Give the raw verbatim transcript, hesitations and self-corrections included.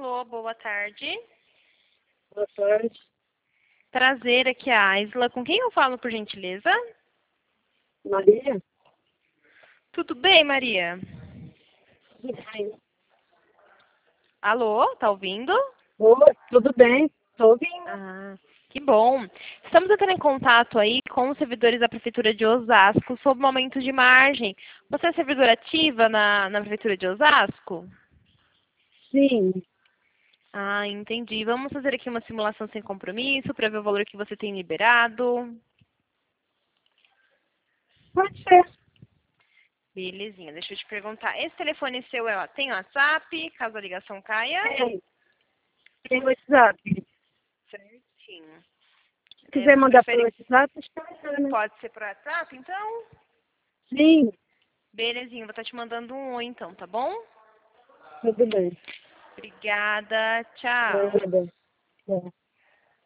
Alô, boa tarde. Boa tarde. Prazer, aqui é a Isla. Com quem eu falo, por gentileza? Maria? Tudo bem, Maria? Tudo bem. Alô, tá ouvindo? Oi, tudo bem? Estou ouvindo. Ah, que bom. Estamos entrando em contato aí com os servidores da Prefeitura de Osasco sobre o aumento de margem. Você é servidora ativa na, na Prefeitura de Osasco? Sim, Ah, entendi. Vamos fazer aqui uma simulação sem compromisso para ver o valor que você tem liberado. pode ser. Belezinha, deixa eu te perguntar. Esse telefone seu é, tem WhatsApp, caso a ligação caia? Tem. Tem o WhatsApp. Certinho. Se É, quiser você mandar pelo prefere, WhatsApp, está bacana. pode ser por WhatsApp, então? Sim, Belezinha, vou estar te mandando um oi então, tá bom? tudo bem. Obrigada, tchau. Nada. Bom.